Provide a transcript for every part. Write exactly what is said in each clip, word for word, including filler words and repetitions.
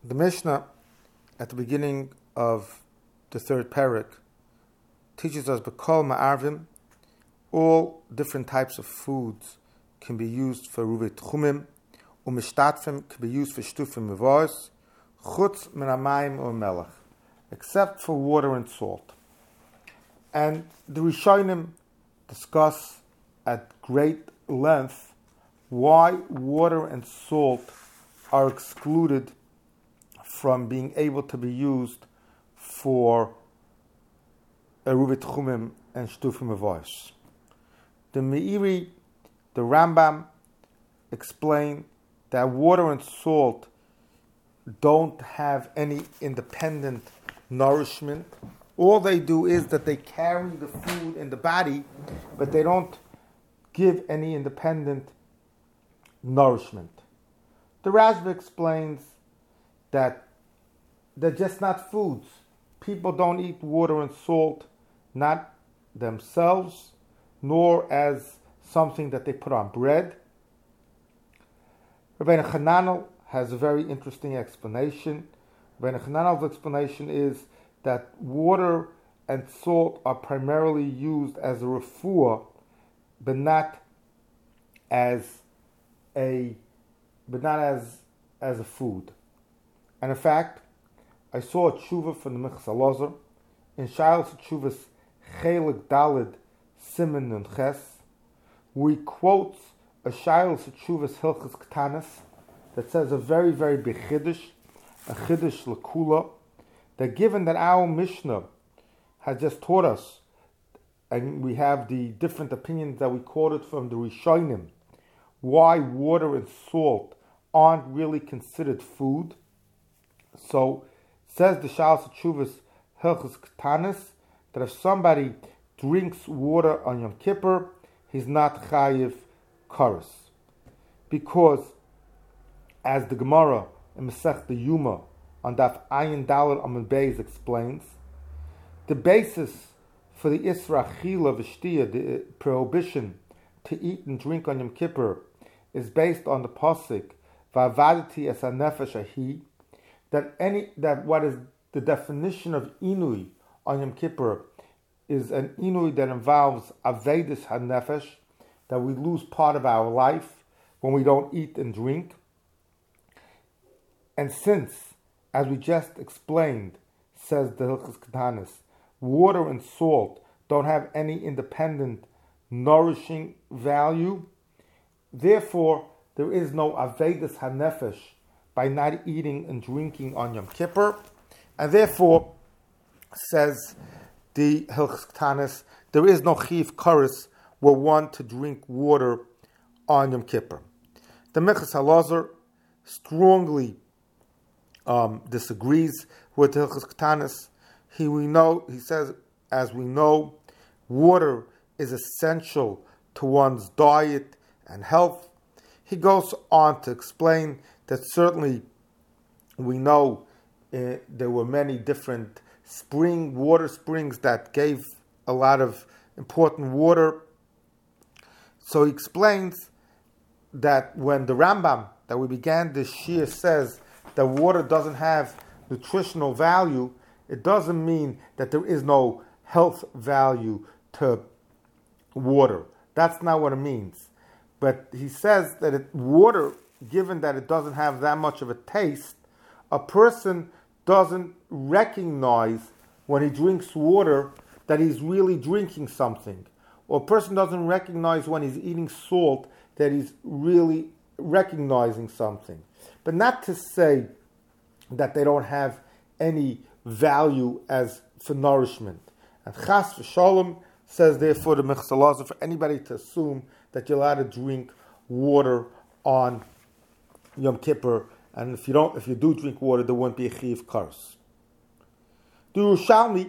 The Mishnah, at the beginning of the third parak, teaches us B'kol ma'arvim, all different types of foods can be used for ruvei tchumim, umishtatfim can be used for shtufim mevos, chutz min hamayim or melech, except for water and salt. And the Rishonim discuss at great length why water and salt are excluded from being able to be used for ruvei tchumim and shtufim mevos. The Meiri, the Rambam, explain that water and salt don't have any independent nourishment. All they do is that they carry the food in the body, but they don't give any independent nourishment. The Rashba explains that they're just not foods. People don't eat water and salt, not themselves, nor as something that they put on bread. Rabbeinu Chananel has a very interesting explanation. Rabbeinu Chananel's explanation is that water and salt are primarily used as a refuah, but not as a but not as as a food. And in fact, I saw a tshuva from the Minchas Elazar in Shailas Tshuvas Chelik Dalid Siman Nun Ches, where he quotes a Shailas Tshuvas Hilchas Ktanis that says a very, very big chiddush, a chiddush lekula, that given that our Mishnah has just taught us, and we have the different opinions that we quoted from the Rishonim, why water and salt aren't really considered food. So, says the Shailas Tshuvas Hilchas Ktanis, that if somebody drinks water on Yom Kippur, he's not chayiv kares. Because, as the Gemara in Masech the Yuma on Daf Ayin Daled Amud Beis explains, the basis for the Isra Chila V'Shtiya, the prohibition to eat and drink on Yom Kippur, is based on the pasuk Va'avadati es hanefesh ahi, that any that what is the definition of inui on Yom Kippur is an inui that involves avedis hanefesh, that we lose part of our life when we don't eat and drink. And since, as we just explained, says the Hilchas Ktanis, water and salt don't have any independent nourishing value, therefore there is no avedis hanefesh by not eating and drinking on Yom Kippur, and therefore, says the Hilchas Ktanis, there is no chiv kares where one to drink water on Yom Kippur. The Minchas Elazar strongly um, disagrees with the Hilchas Ktanis. He we know he says, as we know, water is essential to one's diet and health. He goes on to explain that certainly we know uh, there were many different spring water springs that gave a lot of important water. So he explains that when the Rambam that we began this shir says that water doesn't have nutritional value, it doesn't mean that there is no health value to water. That's not what it means. But he says that it, water, given that it doesn't have that much of a taste, a person doesn't recognize when he drinks water that he's really drinking something. Or a person doesn't recognize when he's eating salt that he's really recognizing something. But not to say that they don't have any value as for nourishment. And Chas v'Shalom says therefore the Minchas Elazar for anybody to assume that you're allowed to drink water on Yom Kippur, and if you don't, if you do drink water, there won't be a chiv kares. The Yerushalmi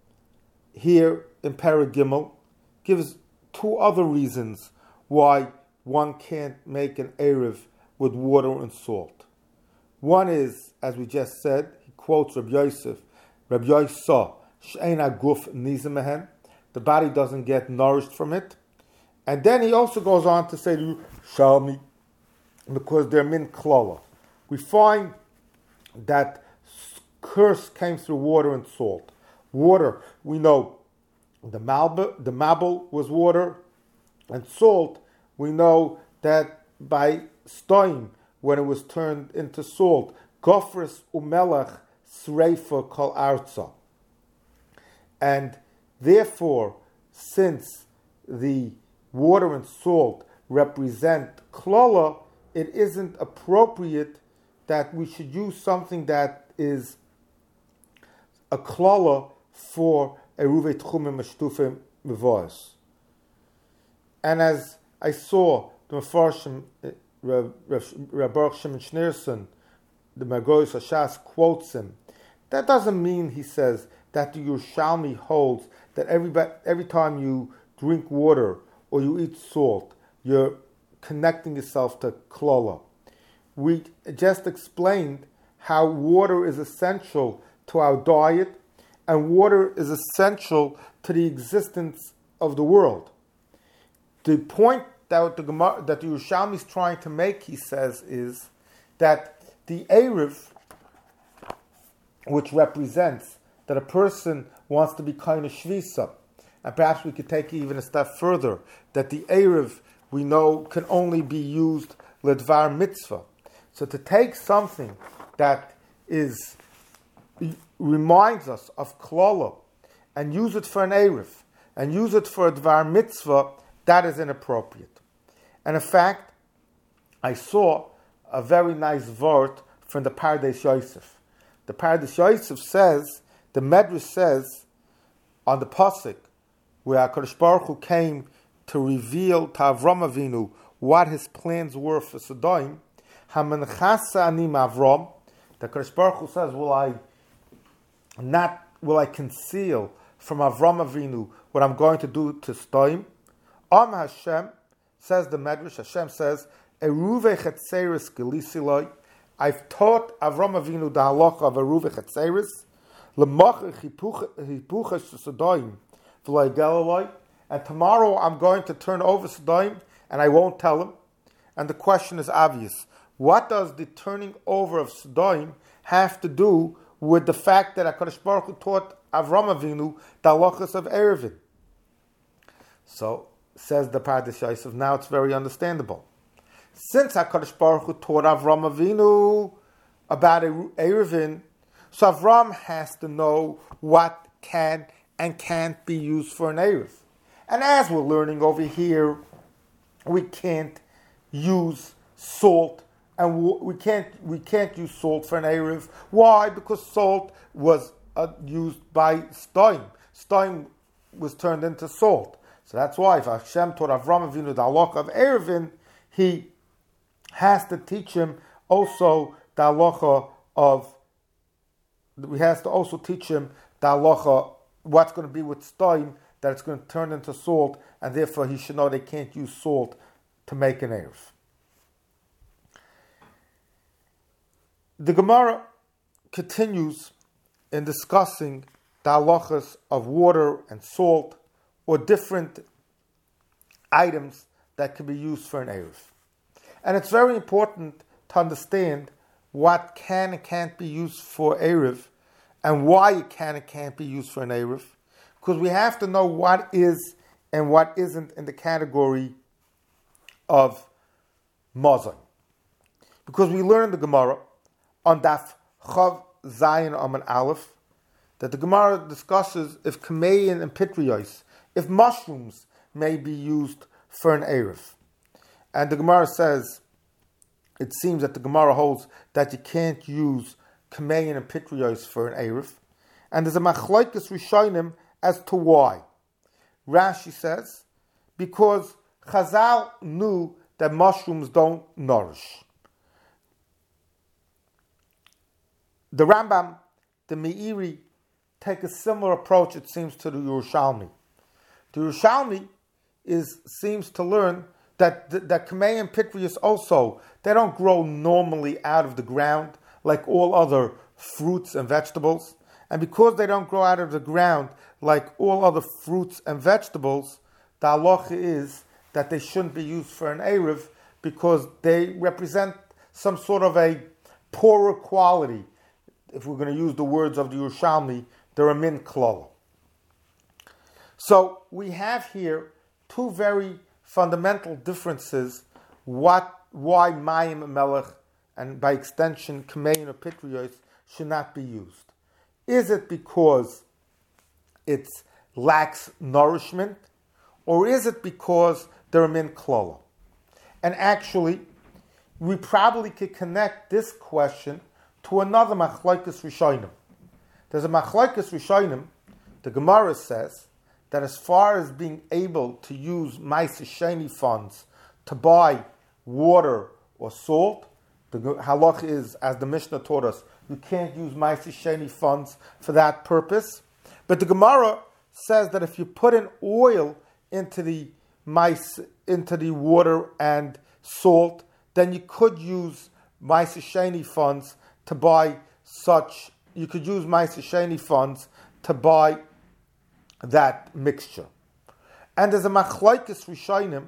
here in Parag Gimel gives two other reasons why one can't make an erev with water and salt. One is, as we just said, he quotes Rabbi Yosef, Rabbi Yosef, She'ein haguf nizeh mehen, the body doesn't get nourished from it. And then he also goes on to say to you, Shalmi, because they're min klala. We find that curse came through water and salt. Water, we know the malba, the mabel was water, and salt, we know that by stoim, when it was turned into salt, gofres umelach sreifa kol arza. And therefore, since the water and salt represent klola, it isn't appropriate that we should use something that is a klola for eruve tchumim mashtufim mevoas. And as I saw, the Mefarshim, Reb Baruch Shimon Schneerson, the Magoros Hashas quotes him. That doesn't mean, he says, that the Yerushalmi holds that every, every time you drink water or you eat salt, you're connecting yourself to klola. We just explained how water is essential to our diet, and water is essential to the existence of the world. The point that the Gemara, that the Yerushalmi is trying to make, he says, is that the Erev, which represents that a person wants to be kind of shvisa, and perhaps we could take it even a step further, that the Erev, we know, can only be used ledvar mitzvah. So to take something that is reminds us of klola and use it for an Erev, and use it for a dvar mitzvah, that is inappropriate. And in fact, I saw a very nice word from the Pardes Yosef. The Pardes Yosef says, the Medrash says, on the pasuk where HaKadosh Baruch Hu came to reveal to Avram Avinu what his plans were for Sodom, Hamanchasa anim Avram, the HaKadosh Baruch Hu says, will I not, will I conceal from Avram Avinu what I'm going to do to Sodom? Am Hashem, says the Medrash, Hashem says, Eruve Chetzeris Gelisiloi, I've taught Avram Avinu the halacha of Eruve Chetzeris, L'mach Hipuches Sodom, V'loi Gelaloi, and tomorrow I'm going to turn over Sodom, and I won't tell him. And the question is obvious. What does the turning over of Sodom have to do with the fact that HaKadosh Baruch Hu taught Avram Avinu the halachas of Erevin? So, says the Pardes Yosef, now it's very understandable. Since HaKadosh Baruch Hu taught Avram Avinu about Erevin, so Avram has to know what can and can't be used for an Erev. And as we're learning over here, we can't use salt, and we can't we can't use salt for an Erev. Why? Because salt was uh, used by Stoim. Stoim was turned into salt. So that's why if Hashem taught Avram Avinu the halacha of Erevin, he has to teach him also the halacha of, he has to also teach him the halacha, what's going to be with Stoim, that it's going to turn into salt, and therefore he should know they can't use salt to make an Erev. The Gemara continues in discussing the halachas of water and salt, or different items that can be used for an Erev. And it's very important to understand what can and can't be used for Erev, and why it can and can't be used for an Erev, because we have to know what is and what isn't in the category of Mazon. Because we learn in the Gemara on Daf Chav Zayin Aman Aleph that the Gemara discusses if kamein and pitrios, if mushrooms may be used for an Erev. And the Gemara says, it seems that the Gemara holds that you can't use kamein and pitrios for an Erev. And there's a machlokes rishonim as to why. Rashi says, because Chazal knew that mushrooms don't nourish. The Rambam, the Meiri, take a similar approach, it seems, to the Yerushalmi. The Yerushalmi is seems to learn that that Kamei and Pitrius also, they don't grow normally out of the ground like all other fruits and vegetables. And because they don't grow out of the ground like all other fruits and vegetables, the halacha is that they shouldn't be used for an Erev because they represent some sort of a poorer quality. if we're going to use the words of the Yerushalmi, they're a min klala. So we have here two very fundamental differences what why Mayim Melech and by extension Kamein or Pitriyos should not be used. Is it because it lacks nourishment, or is it because they're a min klala? And actually, we probably could connect this question to another machlokes rishonim. There's a machlokes rishonim. The Gemara says that as far as being able to use ma'aser sheni funds to buy water or salt, the halach is, as the Mishnah taught us, you can't use ma'aser sheni funds for that purpose. But the Gemara says that if you put in oil into the mice, into the water and salt, then you could use ma'aser sheni funds to buy such. You could use ma'aser sheni funds to buy that mixture. And there's a machlokes rishonim.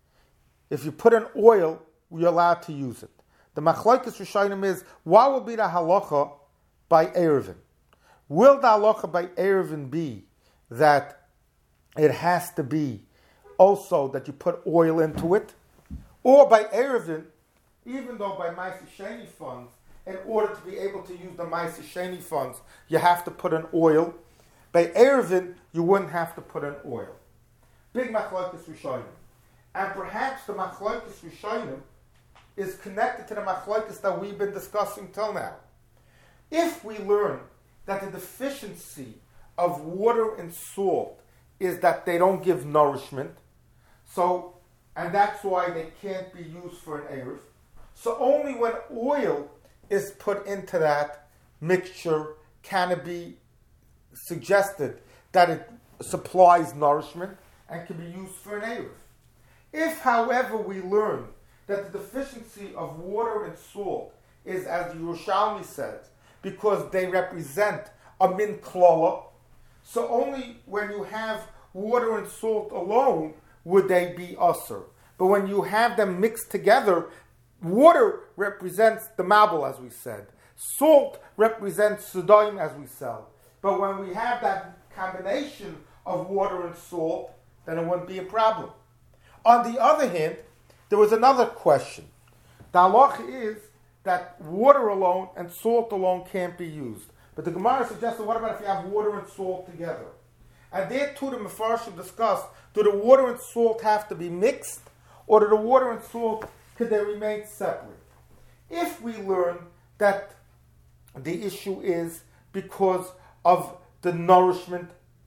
If you put in oil, you're allowed to use it. The machlokes rishonim is, what will be the halacha by erevin? Will the halacha by erevin be that it has to be also that you put oil into it? Or by erevin, even though by ma'aser sheni funds, in order to be able to use the ma'aser sheni funds, you have to put in oil. By erevin, you wouldn't have to put in oil. Big machlokes rishonim. And perhaps the machlokes rishonim is connected to the machlokes that we've been discussing till now. If we learn that the deficiency of water and salt is that they don't give nourishment, so and that's why they can't be used for an erev. So only when oil is put into that mixture can it be suggested that it supplies nourishment and can be used for an erev. If, however, we learn that the deficiency of water and salt is, as the Yerushalmi says, because they represent a min klala, so only when you have water and salt alone would they be usher. But when you have them mixed together, water represents the mabel, as we said. Salt represents sudaim, as we said. But when we have that combination of water and salt, then it wouldn't be a problem. On the other hand, there was another question. The halacha is that water alone and salt alone can't be used. But the Gemara suggested, what about if you have water and salt together? And there too the Mefarshim discussed, do the water and salt have to be mixed, or do the water and salt, could they remain separate? If we learn that the issue is because of the nourishment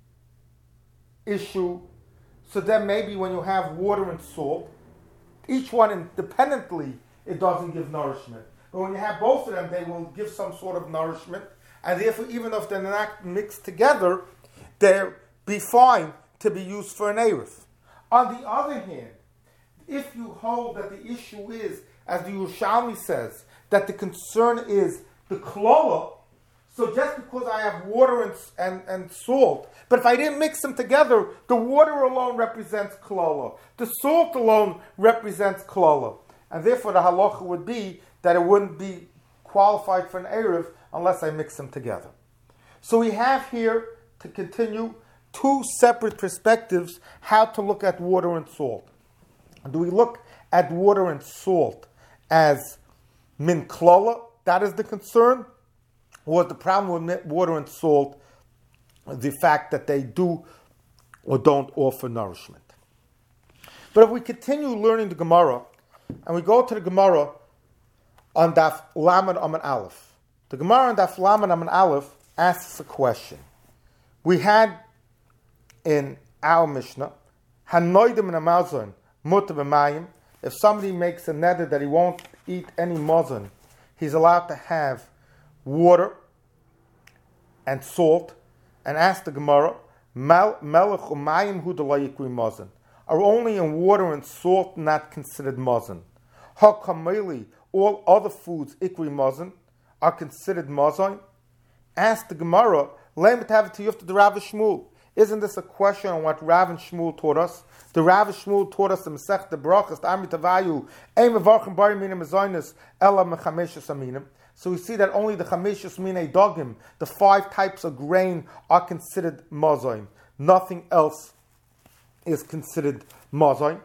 issue, so then maybe when you have water and salt, each one independently, it doesn't give nourishment. But when you have both of them, they will give some sort of nourishment. And therefore, even if they're not mixed together, they'll be fine to be used for an erev. On the other hand, if you hold that the issue is, as the Yerushalmi says, that the concern is the klala, so just because I have water and, and, and salt, but if I didn't mix them together, the water alone represents klala. The salt alone represents klala. And therefore the halacha would be that it wouldn't be qualified for an erev unless I mix them together. So we have here, to continue, two separate perspectives how to look at water and salt. Do we look at water and salt as min klala, that is the concern, or the problem with water and salt, the fact that they do or don't offer nourishment? But if we continue learning the Gemara, and we go to the Gemara on Daf Lamed Amud Aleph, the Gemara on Daf Lamed Amud Aleph asks a question. We had in our Mishnah, Hanoidim in a mazon, mutar b'mayim. If somebody makes a neder that he won't eat any mazon, he's allowed to have water and salt. And ask the Gemara, melech u'mayim hu d'lo yikri mazon. Are only in water and salt not considered mazon? Ha-kameli, all other foods ikri mazon are considered mazon? Ask the Gemara, le'met have to yufta the Rav Shmuel. Isn't this a question on what Rav and Shmuel taught us? The Rav Shmuel taught us the Masech the Brachas, the Amrit Avayu, Ein mevarchim bari minim mezoynis, ela mechamesh aminim. So we see that only the chameshus minei dogim, the five types of grain, are considered mazoin. Nothing else is considered mazoin.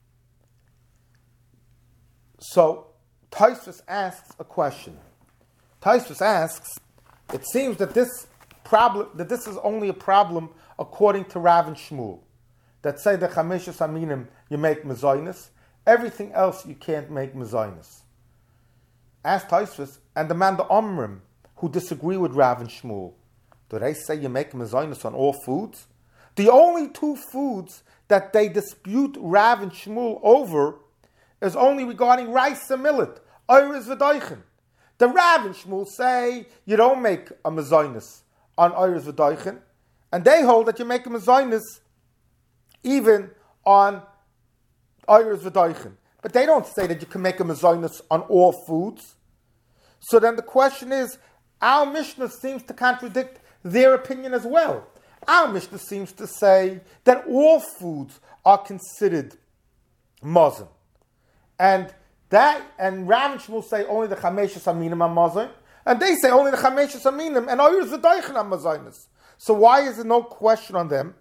So Tosfos asks a question. Tosfos asks, it seems that this problem, that this is only a problem according to Rav and Shmuel, that say the chameshus aminim you make mezainis, everything else you can't make mezainis. Ask Tosfos, and the man the Omrim who disagree with Rav and Shmuel, do they say you make mezainis on all foods? The only two foods that they dispute Rav and Shmuel over is only regarding rice and millet, oiris v'doichin. The Rav and Shmuel say you don't make a mezainis on oiris v'doichin, and they hold that you make a mezainis even on oiris v'doichin. But they don't say that you can make a mezainis on all foods. So then the question is, our Mishnah seems to contradict their opinion as well. Our Mishnah seems to say that all foods are considered mazon. And that and Rav and Shmuel say only the chameshus aminim are mazon, and they say only the chameshus aminim and oiris v'doichin are mazainis. So why is there no question on them?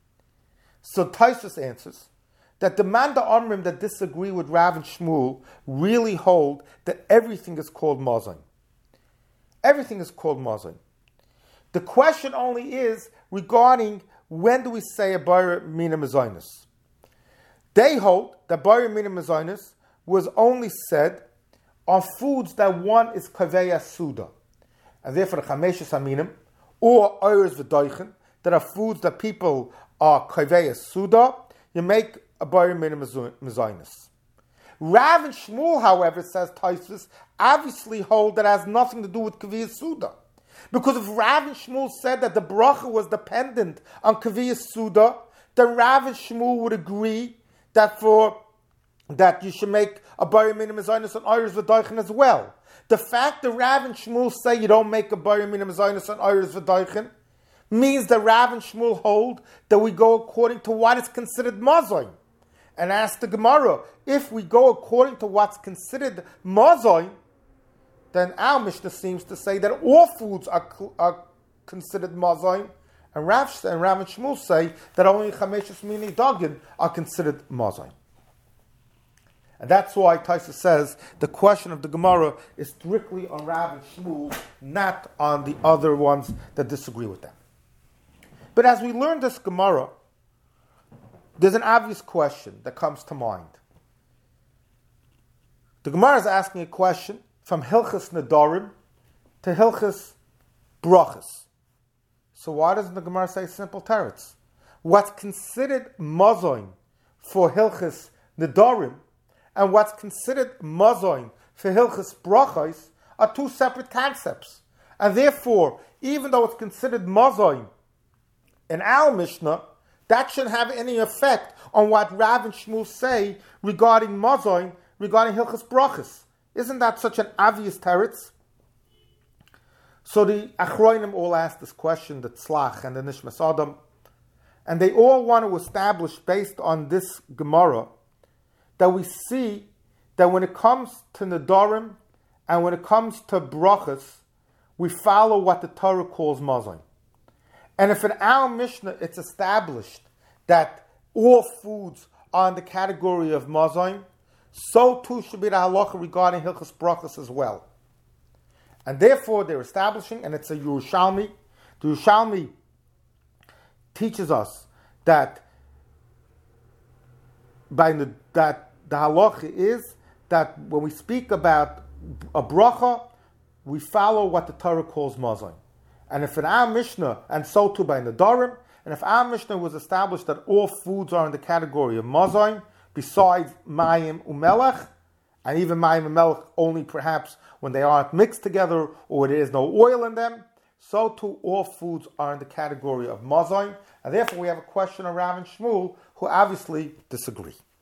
So Tosfos answers that the man the Omrim that disagree with Rav and Shmuel really hold that everything is called mazon. Everything is called mazon. The question only is regarding when do we say a bar mina mezainis. They hold that bar mina mezainis was only said on foods that one is kaveya suda, and therefore the chameshus aminim or oiris v'doichin, that are foods that people are kaveya suda, you make a bar mina mezainis. Rav and Shmuel, however, says Tosfos, obviously hold that has nothing to do with kaveya suda. Because if Rav and Shmuel said that the bracha was dependent on kaveya suda, then Rav and Shmuel would agree that for that you should make a bar mina mezainis on oiris v'doichin as well. The fact that Rav and Shmuel say you don't make a bar mina mezainis on oiris v'doichin means that Rav and Shmuel hold that we go according to what is considered mazoin. And ask the Gemara, if we go according to what's considered mazoin, then our Mishnah seems to say that all foods are, are considered mazoin, and Rav and Rav and Shmuel say that only chameshus minei dogim are considered mazoin. And that's why Tosfos says the question of the Gemara is strictly on Rav and Shmuel, not on the other ones that disagree with them. But as we learn this Gemara, there's an obvious question that comes to mind. The Gemara is asking a question from Hilchas Nedarim to Hilchas Brachas. So why doesn't the Gemara say simple teretz? What's considered mazoin for Hilchas Nedarim and what's considered mazoin for Hilchas Brachos are two separate concepts. And therefore, even though it's considered mazoin in our Mishnah, that shouldn't have any effect on what Rav and Shmuel say regarding mazoin, regarding Hilchas Brachos. Isn't that such an obvious teretz? So the Achronim all asked this question, the Tzlach and the Nishmas Adam, and they all want to establish, based on this Gemara, that we see that when it comes to Nedarim and when it comes to Brachos, we follow what the Torah calls mazoin. And if in our Mishnah it's established that all foods are in the category of mazoin, so too should be the halacha regarding Hilchas Brachos as well. And therefore they're establishing, and it's a Yerushalmi, the Yerushalmi teaches us that by the, that the halacha is that when we speak about a bracha, we follow what the Torah calls mazoin. And if in our Mishnah, and so too by Nedarim, and if our Mishnah was established that all foods are in the category of mazoin, besides mayim umelech, and even mayim umelech only perhaps when they aren't mixed together or there is no oil in them, so too all foods are in the category of mazoin. And therefore we have a question of Rav and Shmuel who obviously disagree.